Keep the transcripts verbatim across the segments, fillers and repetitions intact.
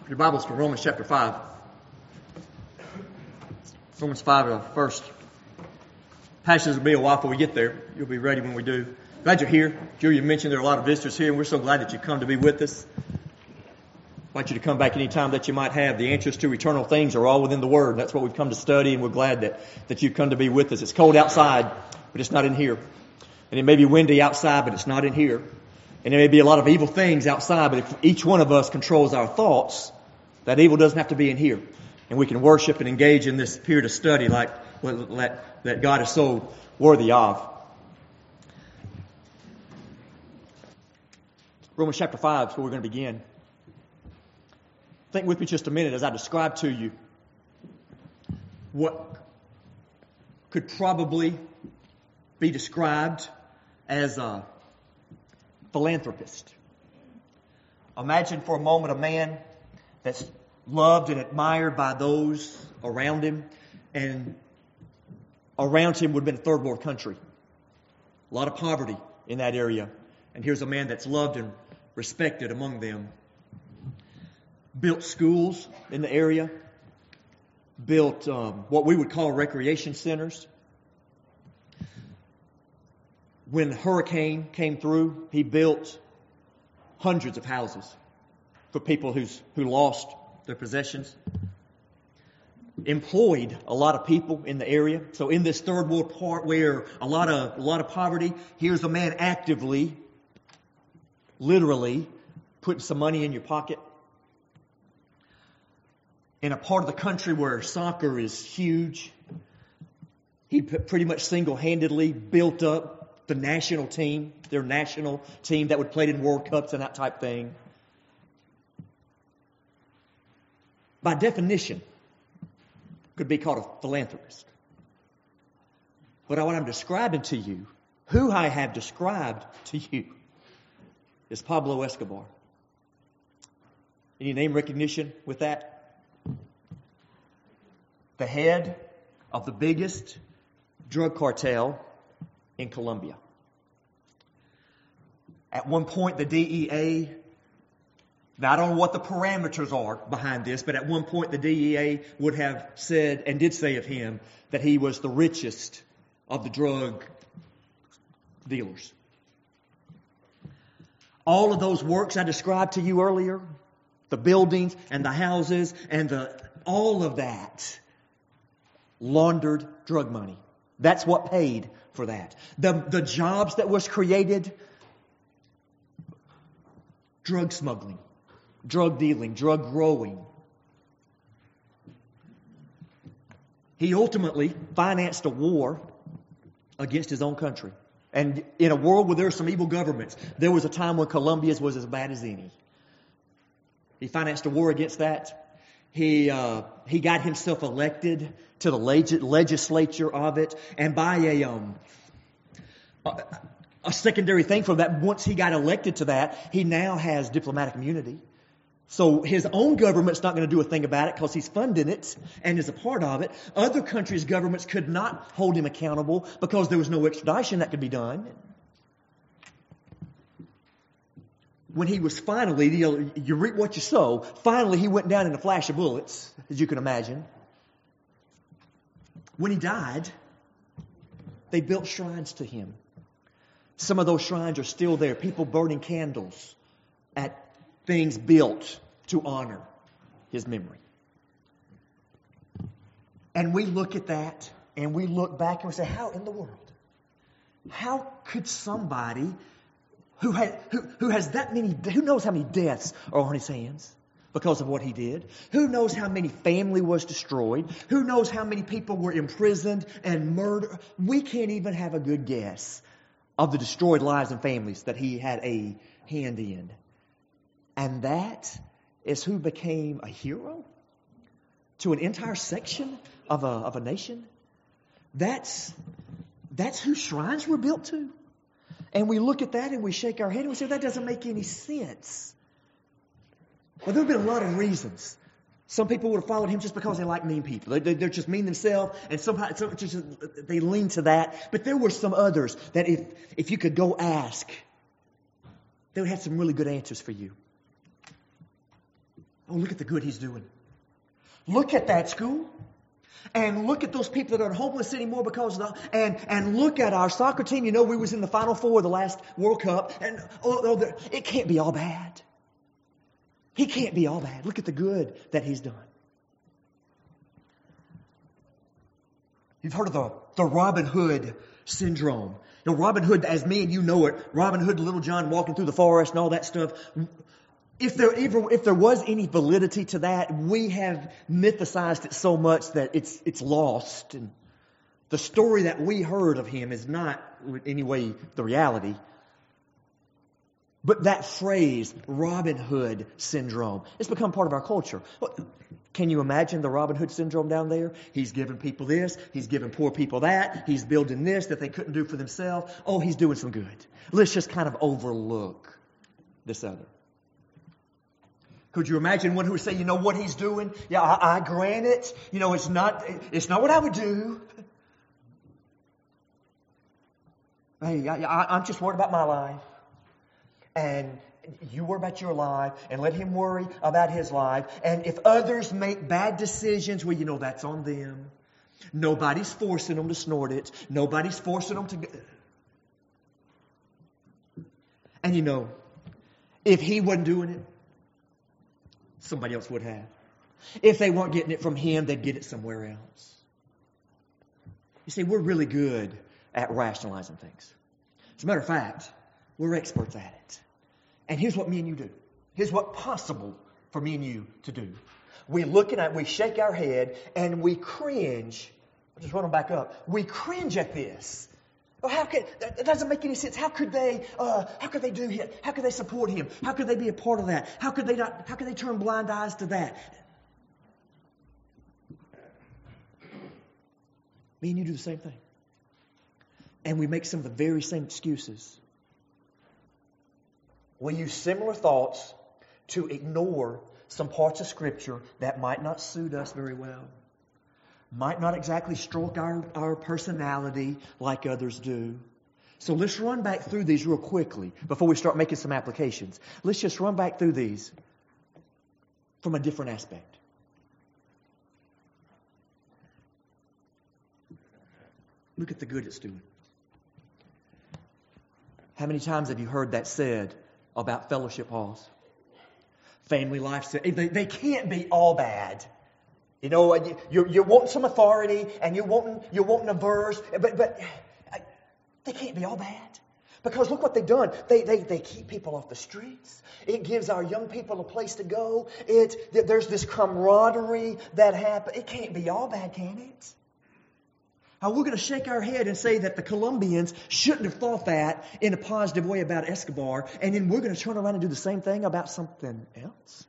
Your Bibles to Romans chapter five. Romans five, the first passage will be a while before we get there. You'll be ready when we do. Glad you're here. Julia mentioned there are a lot of visitors here, and we're so glad that you come to be with us. I want you to come back any time that you might have. The answers to eternal things are all within the Word. That's what we've come to study, and we're glad that, that you've come to be with us. It's cold outside, but it's not in here. And it may be windy outside, but it's not in here. And there may be a lot of evil things outside, but if each one of us controls our thoughts, that evil doesn't have to be in here. And we can worship and engage in this period of study like that, that God is so worthy of. Romans chapter five is where we're going to begin. Think with me just a minute as I describe to you what could probably be described as a philanthropist. Imagine for a moment a man that's loved and admired by those around him, and around him would have been a third world country. A lot of poverty in that area. And here's a man that's loved and respected among them. Built schools in the area. Built um, what we would call recreation centers. When the hurricane came through, he built hundreds of houses for people who's, who lost their possessions. Employed a lot of people in the area. So in this third world part where a lot of a lot of poverty, here's a man actively, literally, putting some money in your pocket. In a part of the country where soccer is huge, he pretty much single-handedly built up the national team, their national team that would play in World Cups and that type thing. By definition, could be called a philanthropist. But what I'm describing to you, who I have described to you, is Pablo Escobar. Any name recognition with that? The head of the biggest drug cartel in Colombia. At one point, the D E A, now I don't know what the parameters are behind this, but at one point the D E A would have said, and did say of him, that he was the richest of the drug dealers. All of those works I described to you earlier, the buildings and the houses and the all of that, laundered drug money. That's what paid for that. The, the jobs that was created, drug smuggling, drug dealing, drug growing. He ultimately financed a war against his own country. And in a world where there are some evil governments, there was a time when Colombia's was as bad as any. He financed a war against that. He uh, he got himself elected to the leg- legislature of it, and by a um a, a secondary thing from that, once he got elected to that, he now has diplomatic immunity. So his own government's not going to do a thing about it because he's funding it and is a part of it. Other countries' governments could not hold him accountable because there was no extradition that could be done. When he was finally, you know, you reap what you sow, finally he went down in a flash of bullets, as you can imagine. When he died, they built shrines to him. Some of those shrines are still there. People burning candles at things built to honor his memory. And we look at that, and we look back and we say, how in the world? How could somebody who had who, who has that many, who knows how many deaths are on his hands because of what he did? Who knows how many family was destroyed? Who knows how many people were imprisoned and murdered? We can't even have a good guess of the destroyed lives and families that he had a hand in. And that is who became a hero to an entire section of a, of a nation. That's, that's who shrines were built to. And we look at that and we shake our head and we say, that doesn't make any sense. Well, there have been a lot of reasons. Some people would have followed him just because they like mean people. They, they, they're just mean themselves, and somehow some, just, they lean to that. But there were some others that if, if you could go ask, they would have some really good answers for you. Oh, look at the good he's doing. Look at that school. And look at those people that aren't homeless anymore because of the, and, and look at our soccer team. You know, we was in the Final Four of the last World Cup. And oh, oh, it can't be all bad. He can't be all bad. Look at the good that he's done. You've heard of the, the Robin Hood syndrome. You know, Robin Hood, as me and you know it, Robin Hood, Little John walking through the forest and all that stuff. If there ever, if there was any validity to that, we have mythicized it so much that it's it's lost. And the story that we heard of him is not in any way the reality. But that phrase, Robin Hood syndrome, it's become part of our culture. Can you imagine the Robin Hood syndrome down there? He's giving people this, he's giving poor people that, he's building this that they couldn't do for themselves. Oh, he's doing some good. Let's just kind of overlook this other. Could you imagine one who would say, you know what he's doing? Yeah, I, I grant it. You know, it's not, it's not what I would do. Hey, I, I, I'm just worried about my life. And you worry about your life and let him worry about his life. And if others make bad decisions, well, you know, that's on them. Nobody's forcing them to snort it. Nobody's forcing them to... And you know, if he wasn't doing it, somebody else would have. If they weren't getting it from him, they'd get it somewhere else. You see, we're really good at rationalizing things. As a matter of fact, we're experts at it. And here's what me and you do. Here's what's possible for me and you to do. We look at it, we shake our head, and we cringe. I'll just run them back up. We cringe at this. Oh, how could, that doesn't make any sense. How could they, uh, how could they do him? How could they support him? How could they be a part of that? How could they not, how could they turn blind eyes to that? Me and you do the same thing. And we make some of the very same excuses. We use similar thoughts to ignore some parts of Scripture that might not suit us very well. Might not exactly stroke our, our personality like others do. So let's run back through these real quickly before we start making some applications. Let's just run back through these from a different aspect. Look at the good it's doing. How many times have you heard that said about fellowship halls? Family life, they, they can't be all bad. You know, you're, you're wanting some authority and you're wanting, you're wanting a verse, but, but they can't be all bad. Because look what they've done. They, they, they keep people off the streets. It gives our young people a place to go. It, there's this camaraderie that happens. It can't be all bad, can it? Now, we're going to shake our head and say that the Colombians shouldn't have thought that in a positive way about Escobar, and then we're going to turn around and do the same thing about something else.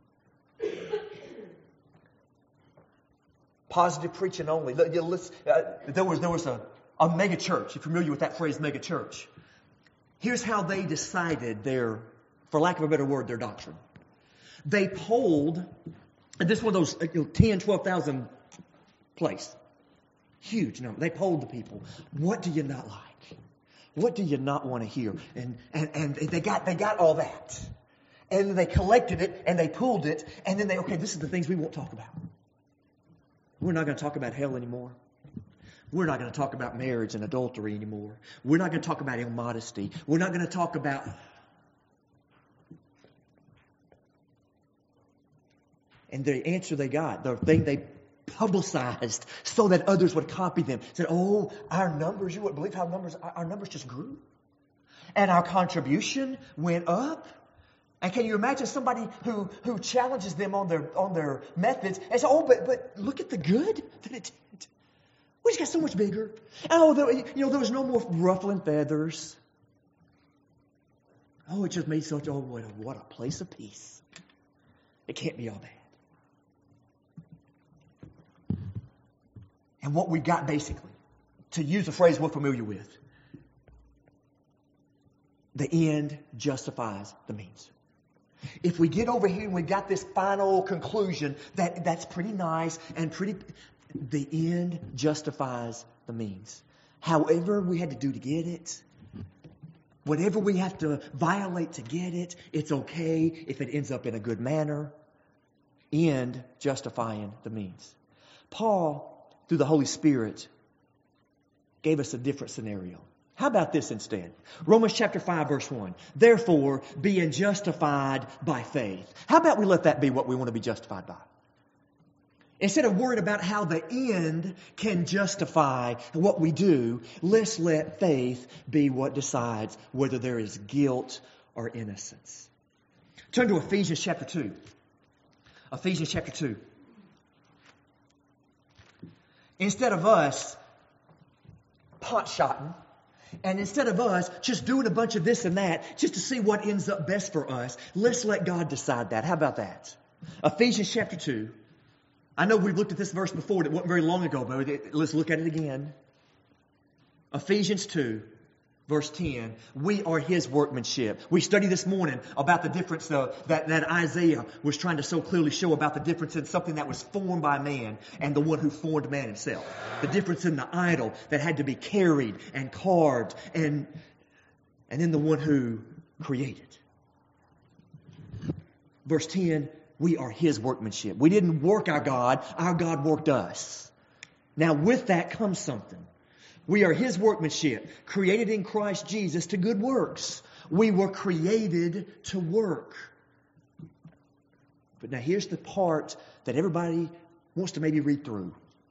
Positive preaching only. There was, there was a, a mega church. You're familiar with that phrase, mega church. Here's how they decided their, for lack of a better word, their doctrine. They polled, and this is one of those you know, ten, twelve thousand place. Huge number. They polled the people. What do you not like? What do you not want to hear? And, and, and they got, they got all that. And they collected it and they pooled it. And then they, okay, this is the things we won't talk about. We're not going to talk about hell anymore. We're not going to talk about marriage and adultery anymore. We're not going to talk about immodesty. We're not going to talk about... And the answer they got, the thing they publicized so that others would copy them, said, oh, our numbers, you wouldn't believe how numbers, our numbers just grew. And our contribution went up. And can you imagine somebody who, who challenges them on their on their methods and say, oh, but but look at the good that it did. We just got so much bigger. Oh, there, you know, there was no more ruffling feathers. Oh, it just made such, oh, what a, what a place of peace. It can't be all bad. And what we got basically, to use a phrase we're familiar with, the end justifies the means. If we get over here and we got this final conclusion that that's pretty nice and pretty, the end justifies the means. However we had to do to get it, whatever we have to violate to get it, it's okay if it ends up in a good manner. end justifying the means. Paul, through the Holy Spirit, gave us a different scenario. How about this instead? Romans chapter five, verse one. Therefore, being justified by faith. How about we let that be what we want to be justified by? Instead of worrying about how the end can justify what we do, let's let faith be what decides whether there is guilt or innocence. Turn to Ephesians chapter two. Ephesians chapter two. Instead of us pot-shotting, and instead of us just doing a bunch of this and that just to see what ends up best for us, let's let God decide that. How about that? Ephesians chapter two. I know we've looked at this verse before. It wasn't very long ago, but let's look at it again. Ephesians two, verse ten. We are His workmanship. We studied this morning about the difference uh, that, that Isaiah was trying to so clearly show about the difference in something that was formed by man and the one who formed man himself. The difference in the idol that had to be carried and carved and, and then the one who created. Verse ten. We are His workmanship. We didn't work our God. Our God worked us. Now with that comes something. We are His workmanship, created in Christ Jesus to good works. We were created to work. But now here's the part that everybody wants to maybe read through.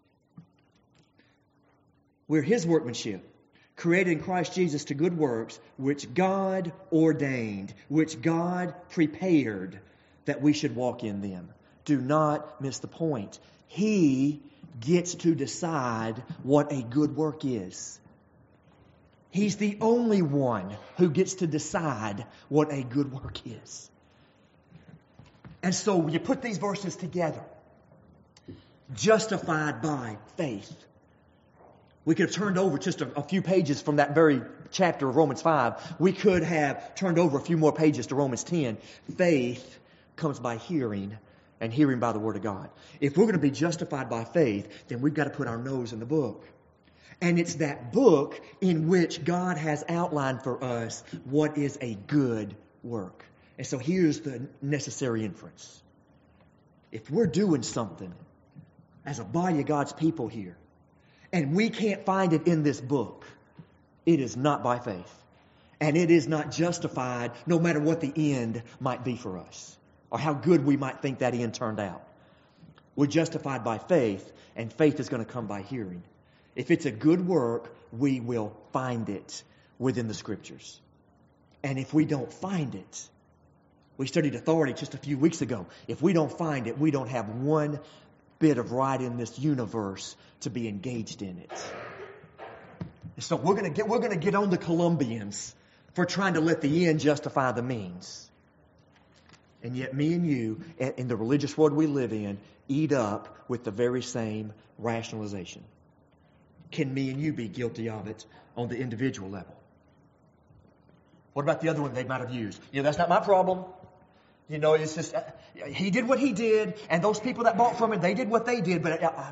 We're His workmanship, created in Christ Jesus to good works, which God ordained, which God prepared, that we should walk in them. Do not miss the point. He gets to decide what a good work is. He's the only one who gets to decide what a good work is. And so you put these verses together. Justified by faith. We could have turned over just a, a few pages from that very chapter of Romans five. We could have turned over a few more pages to Romans ten. Faith comes by hearing, and hearing by the Word of God. If we're going to be justified by faith, then we've got to put our nose in the book. And it's that book in which God has outlined for us what is a good work. And so here's the necessary inference. If we're doing something as a body of God's people here, and we can't find it in this book, it is not by faith. And it is not justified no matter what the end might be for us, or how good we might think that end turned out. We're justified by faith, and faith is going to come by hearing. If it's a good work, we will find it within the Scriptures. And if we don't find it, we studied authority just a few weeks ago. If we don't find it, we don't have one bit of right in this universe to be engaged in it. And so we're going to get we're going to get on the Columbians for trying to let the end justify the means. And yet me and you, in the religious world we live in, eat up with the very same rationalization. Can me and you be guilty of it on the individual level? What about the other one they might have used? You know, that's not my problem. You know, it's just, uh, he did what he did, and those people that bought from him, they did what they did, but uh, uh,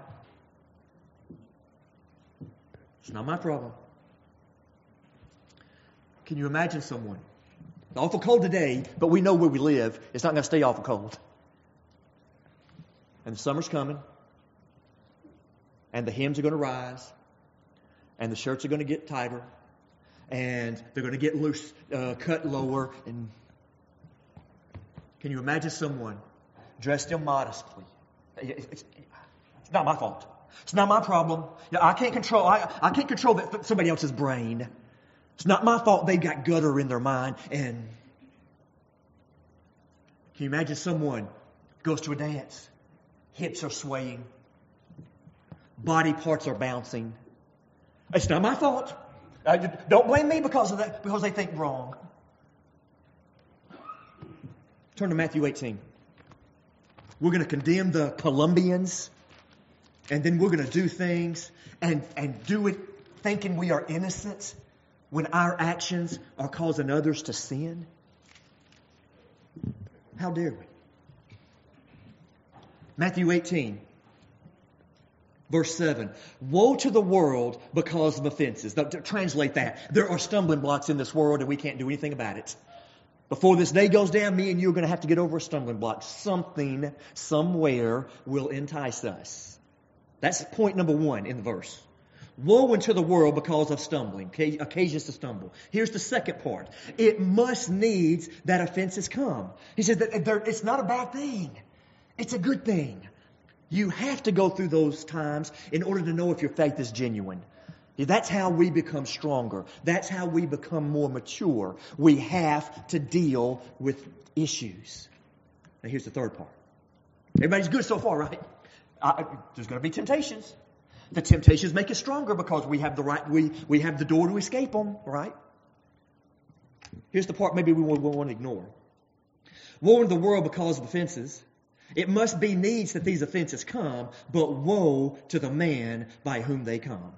it's not my problem. Can you imagine someone? It's awful cold today, but we know where we live. It's not going to stay awful cold. And the summer's coming. And the hems are going to rise. And the shirts are going to get tighter. And they're going to get loose, uh, cut lower. And can you imagine someone dressed immodestly? It's, it's, it's not my fault. It's not my problem. I can't control. I, I can't control that, somebody else's brain. It's not my fault they've got gutter in their mind. And can you imagine someone goes to a dance, hips are swaying, body parts are bouncing. It's not my fault. Uh, don't blame me because of that, because they think wrong. Turn to Matthew eighteen. We're going to condemn the Columbians, and then we're going to do things and, and do it thinking we are innocent when our actions are causing others to sin. How dare we? Matthew eighteen, verse seven. Woe to the world because of offenses. Now, to translate that, there are stumbling blocks in this world and we can't do anything about it. Before this day goes down, me and you are going to have to get over a stumbling block. Something, somewhere will entice us. That's point number one in the verse. Woe unto the world because of stumbling, occasions to stumble. Here's the second part. It must needs that offenses come. He says that it's not a bad thing. It's a good thing. You have to go through those times in order to know if your faith is genuine. That's how we become stronger. That's how we become more mature. We have to deal with issues. Now here's the third part. Everybody's good so far, right? Uh, there's going to be temptations. The temptations make us stronger because we have the right, we, we have the door to escape them, right? Here's the part maybe we won't, we won't ignore. Woe unto the world because of offenses. It must be needs that these offenses come, but woe to the man by whom they come.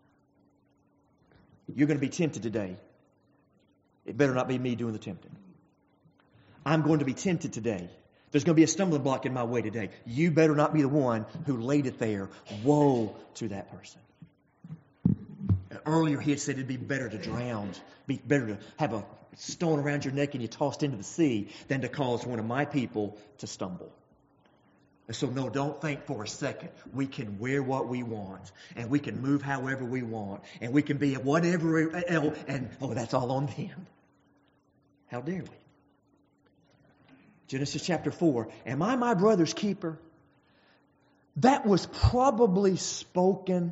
You're going to be tempted today. It better not be me doing the tempting. I'm going to be tempted today. There's going to be a stumbling block in my way today. You better not be the one who laid it there. Woe to that person. Earlier he had said it'd be better to drown, be better to have a stone around your neck and you tossed into the sea than to cause one of my people to stumble. And so no, don't think for a second. We can wear what we want and we can move however we want and we can be at whatever else and oh, that's all on them. How dare we? Genesis chapter four. Am I my brother's keeper? That was probably spoken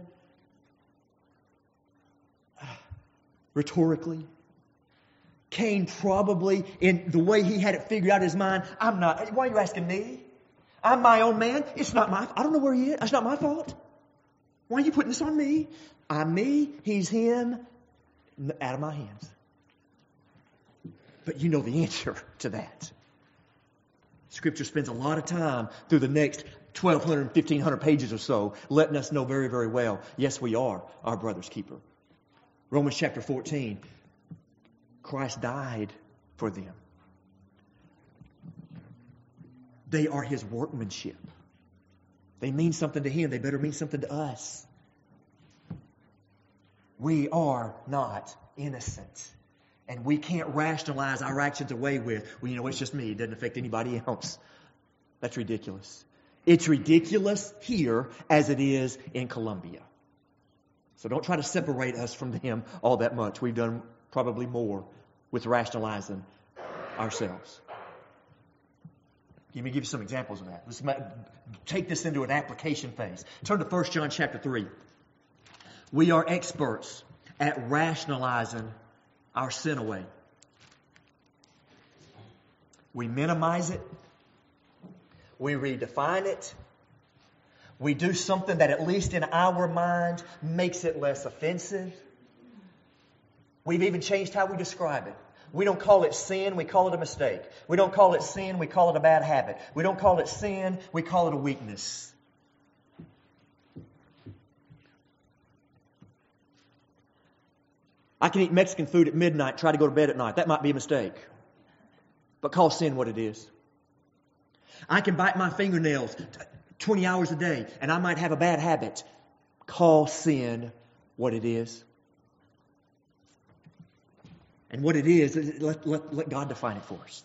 rhetorically. Cain probably, in the way he had it figured out in his mind, I'm not, why are you asking me? I'm my own man. It's not my, I don't know where he is. It's not my fault. Why are you putting this on me? I'm me, he's him, out of my hands. But you know the answer to that. Scripture spends a lot of time through the next twelve hundred, fifteen hundred pages or so letting us know very, very well, yes, we are our brother's keeper. Romans chapter fourteen, Christ died for them. They are his workmanship. They mean something to him. They better mean something to us. We are not innocent. And we can't rationalize our actions away with, well, you know, it's just me. It doesn't affect anybody else. That's ridiculous. It's ridiculous here as it is in Colombia. So don't try to separate us from them all that much. We've done probably more with rationalizing ourselves. Let me give you some examples of that. Let's take this into an application phase. Turn to First John chapter three. We are experts at rationalizing our sin away. We minimize it. We redefine it. We do something that at least in our mind makes it less offensive. We've even changed how we describe it. We don't call it sin, we call it a mistake. We don't call it sin, we call it a bad habit. We don't call it sin, we call it a weakness. I can eat Mexican food at midnight, try to go to bed at night. That might be a mistake. But call sin what it is. I can bite my fingernails twenty hours a day, and I might have a bad habit. Call sin what it is. And what it is, let, let, let God define it for us.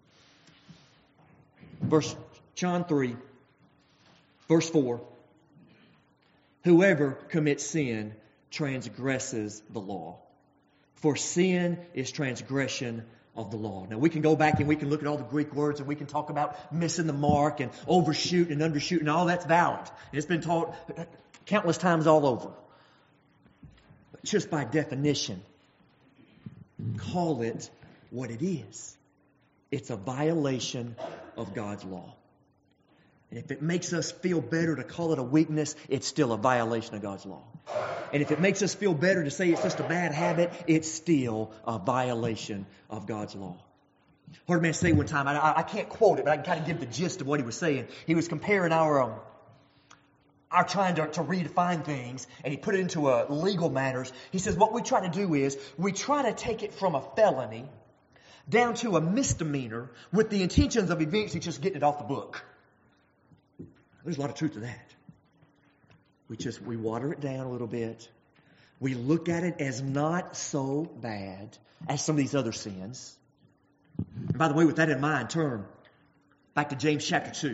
Verse John three, verse four. Whoever commits sin transgresses the law. For sin is transgression of the law. Now we can go back and we can look at all the Greek words and we can talk about missing the mark and overshoot and undershoot and all that's valid. And it's been taught countless times all over. But just by definition, call it what it is. It's a violation of God's law. And if it makes us feel better to call it a weakness, it's still a violation of God's law. And if it makes us feel better to say it's just a bad habit, it's still a violation of God's law. I heard a man say one time, I, I can't quote it, but I can kind of give the gist of what he was saying. He was comparing our, um, our trying to, to redefine things, and he put it into uh, legal matters. He says what we try to do is we try to take it from a felony down to a misdemeanor with the intentions of eventually just getting it off the book. There's a lot of truth to that. We just, we water it down a little bit. We look at it as not so bad as some of these other sins. And by the way, with that in mind, turn back to James chapter two.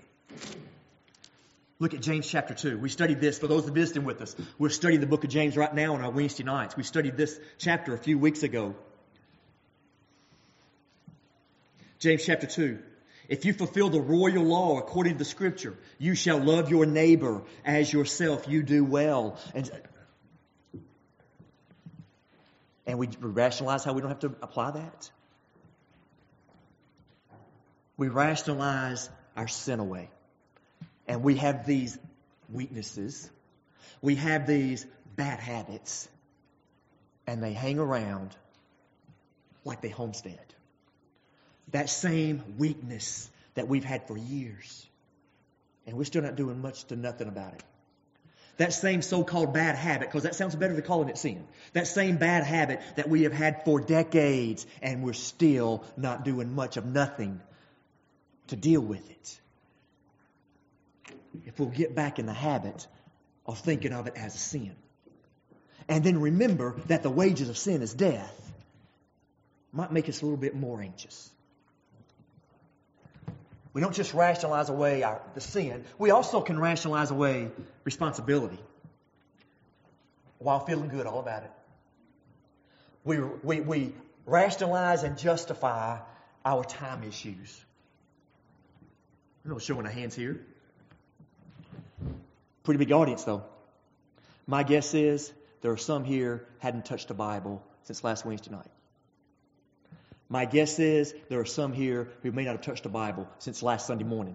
Look at James chapter two. We studied this, for those that are visiting with us. We're studying the book of James right now on our Wednesday nights. We studied this chapter a few weeks ago. James chapter two. If you fulfill the royal law according to the Scripture, you shall love your neighbor as yourself. You do well. And, and we rationalize how we don't have to apply that. We rationalize our sin away. And we have these weaknesses. We have these bad habits. And they hang around like they homestead. That same weakness that we've had for years. And we're still not doing much to nothing about it. That same so-called bad habit, because that sounds better than calling it sin. That same bad habit that we have had for decades, and we're still not doing much of nothing to deal with it. If we'll get back in the habit of thinking of it as a sin. And then remember that the wages of sin is death, might make us a little bit more anxious. We don't just rationalize away our, the sin. We also can rationalize away responsibility while feeling good all about it. We, we, we rationalize and justify our time issues. I'm not showing our hands here. Pretty big audience, though. My guess is there are some here hadn't touched a Bible since last Wednesday night. My guess is there are some here who may not have touched a Bible since last Sunday morning.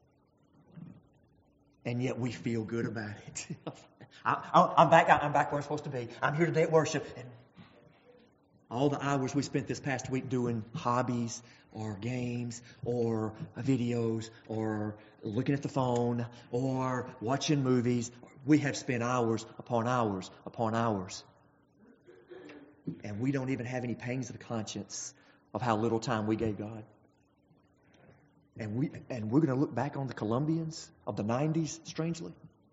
And yet we feel good about it. I, I'm back. I'm back where I'm supposed to be. I'm here today at worship. And all the hours we spent this past week doing hobbies or games or videos or looking at the phone or watching movies, we have spent hours upon hours upon hours. And we don't even have any pangs of conscience of how little time we gave God. And, we, and we're going to look back on the Colombians of the nineties, strangely.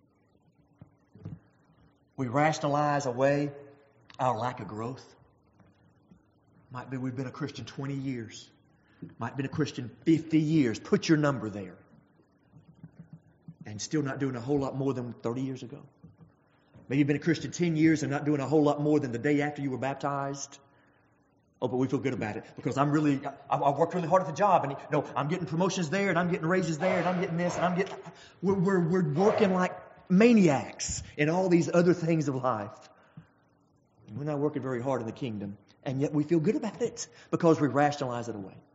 We rationalize away our lack of growth. Might be we've been a Christian twenty years. Might have been a Christian fifty years. Put your number there. And still not doing a whole lot more than thirty years ago. Maybe you've been a Christian ten years and not doing a whole lot more than the day after you were baptized. Oh, but we feel good about it because I'm really, I, I worked really hard at the job, and you know, I'm getting promotions there, and I'm getting raises there, and I'm getting this, and I'm getting. We're we're, we're working like maniacs in all these other things of life. We're not working very hard in the kingdom, and yet we feel good about it because we rationalize it away.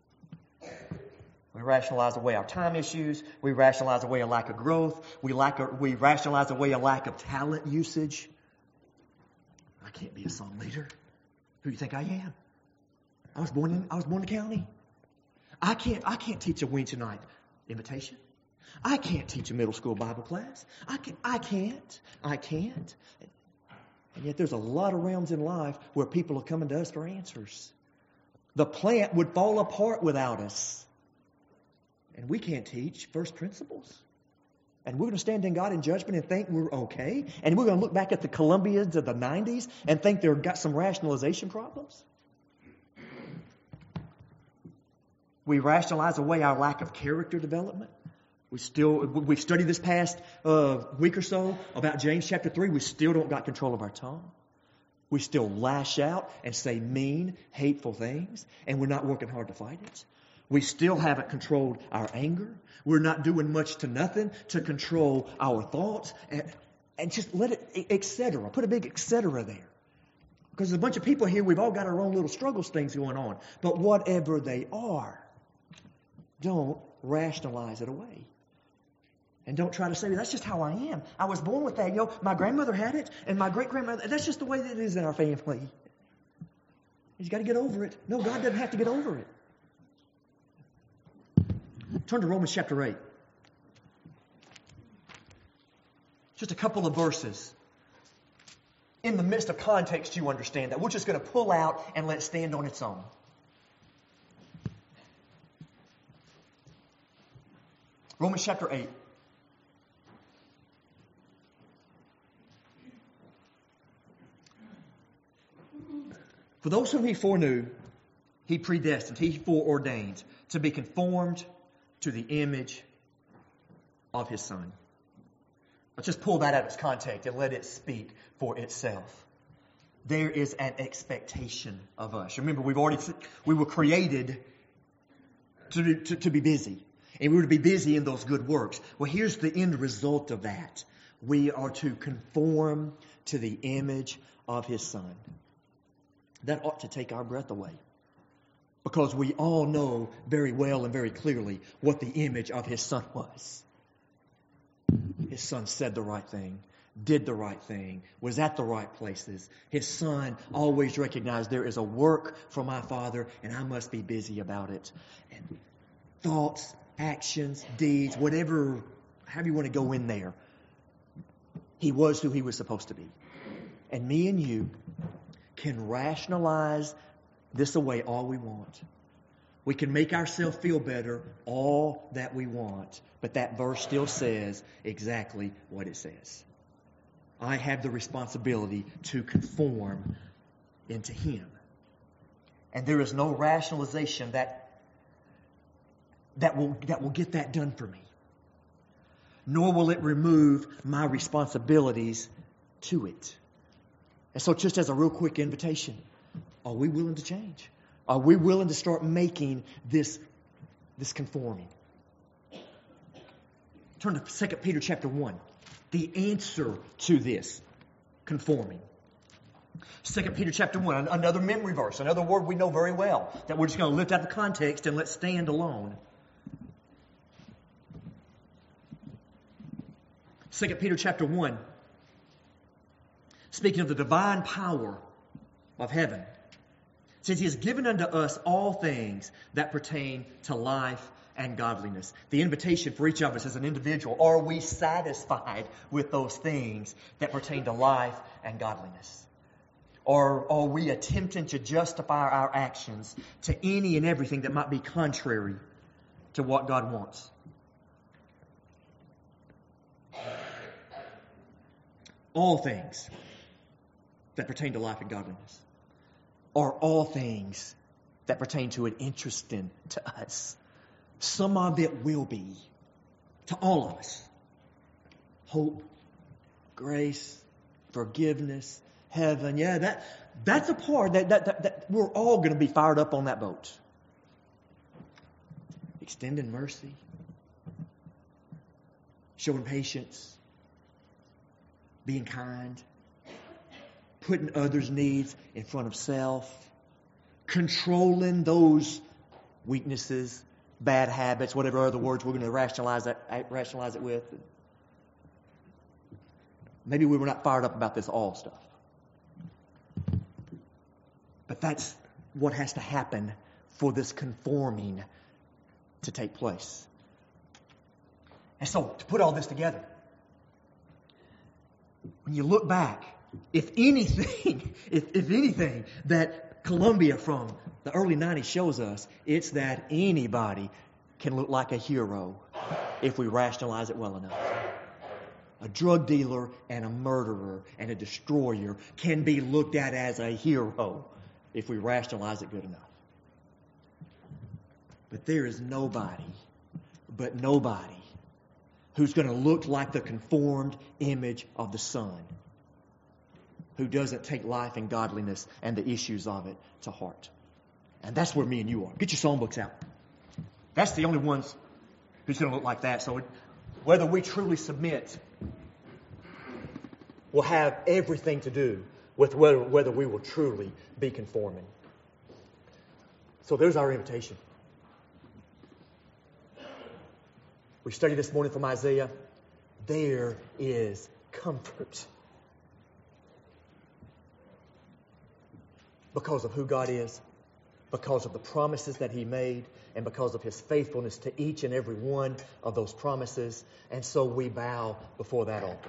We rationalize away our time issues. We rationalize away a lack of growth. We lack a, we rationalize away a lack of talent usage. I can't be a song leader. Who do you think I am? I was born in I was born in the county. I can't I can't teach a Wednesday night invitation. I can't teach a middle school Bible class. I can I can't. I can't. And yet there's a lot of realms in life where people are coming to us for answers. The plant would fall apart without us. And we can't teach first principles. And we're going to stand in God in judgment and think we're okay. And we're going to look back at the Colombians of the nineties and think they've got some rationalization problems. We rationalize away our lack of character development. We still, we've studied this past uh, week or so about James chapter three. We still don't got control of our tongue. We still lash out and say mean, hateful things. And we're not working hard to fight it. We still haven't controlled our anger. We're not doing much to nothing to control our thoughts. And, and just let it, et cetera. Put a big et cetera there. Because there's a bunch of people here, we've all got our own little struggles, things going on. But whatever they are, don't rationalize it away. And don't try to say, that's just how I am. I was born with that. You know, my grandmother had it, and my great-grandmother, that's just the way that it is in our family. You got to get over it. No, God doesn't have to get over it. Turn to Romans chapter eight. Just a couple of verses. In the midst of context, you understand that. We're just going to pull out and let it stand on its own. Romans chapter eight. For those whom he foreknew, He predestined, He foreordained to be conformed to the image of His Son. Let's just pull that out of its context and let it speak for itself. There is an expectation of us. Remember, we've already we were created to, to, to be busy. And we were to be busy in those good works. Well, here's the end result of that. We are to conform to the image of His Son. That ought to take our breath away. Because we all know very well and very clearly what the image of His Son was. His Son said the right thing, did the right thing, was at the right places. His Son always recognized there is a work for my Father and I must be busy about it. And thoughts, actions, deeds, whatever, however you want to go in there, He was who He was supposed to be. And me and you can rationalize this away all we want. We can make ourselves feel better all that we want. But that verse still says exactly what it says. I have the responsibility to conform into Him. And there is no rationalization that, that, will, that will get that done for me. Nor will it remove my responsibilities to it. And so just as a real quick invitation, are we willing to change? Are we willing to start making this, this conforming? Turn to Second Peter chapter one. The answer to this conforming. Second Peter chapter one, another memory verse, another word we know very well, that we're just going to lift out of the context and let stand alone. Second Peter chapter one, speaking of the divine power of heaven, says He has given unto us all things that pertain to life and godliness. The invitation for each of us as an individual, are we satisfied with those things that pertain to life and godliness? Or are we attempting to justify our actions to any and everything that might be contrary to what God wants? All things that pertain to life and godliness are all things that pertain to it interesting to us. Some of it will be to all of us. Hope, grace, forgiveness, heaven. Yeah, that that's a part that, that, that, that we're all going to be fired up on that boat. Extending mercy, showing patience, being kind, putting others' needs in front of self, controlling those weaknesses, bad habits, whatever other words we're going to rationalize that, rationalize it with. Maybe we were not fired up about this all stuff. But that's what has to happen for this conforming to take place. And so, to put all this together, when you look back, if anything, if, if anything that Columbia from the early nineties shows us, it's that anybody can look like a hero if we rationalize it well enough. A drug dealer and a murderer and a destroyer can be looked at as a hero if we rationalize it good enough. But there is nobody, but nobody, who's going to look like the conformed image of the Son, who doesn't take life and godliness and the issues of it to heart. And that's where me and you are. Get your songbooks out. That's the only ones who's going to look like that. So it, whether we truly submit will have everything to do with whether, whether we will truly be conforming. So there's our invitation. We studied this morning from Isaiah. There is comfort. Because of who God is, because of the promises that He made, and because of His faithfulness to each and every one of those promises. And so we bow before that altar.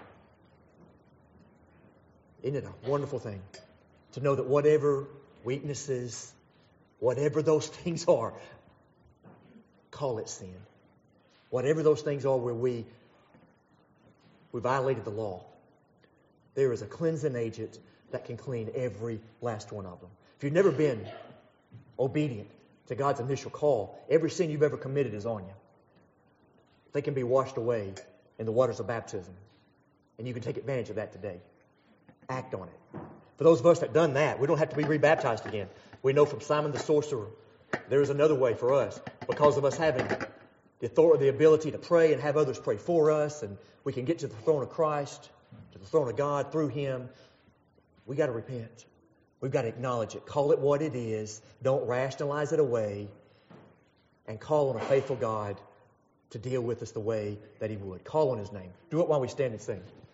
Isn't it a wonderful thing to know that whatever weaknesses, whatever those things are, call it sin. Whatever those things are where we, we violated the law, there is a cleansing agent that can clean every last one of them. If you've never been obedient to God's initial call, every sin you've ever committed is on you. They can be washed away in the waters of baptism. And you can take advantage of that today. Act on it. For those of us that done that, we don't have to be rebaptized again. We know from Simon the sorcerer, there is another way for us. Because of us having the authority, the ability to pray and have others pray for us, and we can get to the throne of Christ, to the throne of God through Him. We got to repent. We've got to acknowledge it. Call it what it is. Don't rationalize it away. And call on a faithful God to deal with us the way that He would. Call on His name. Do it while we stand and sing.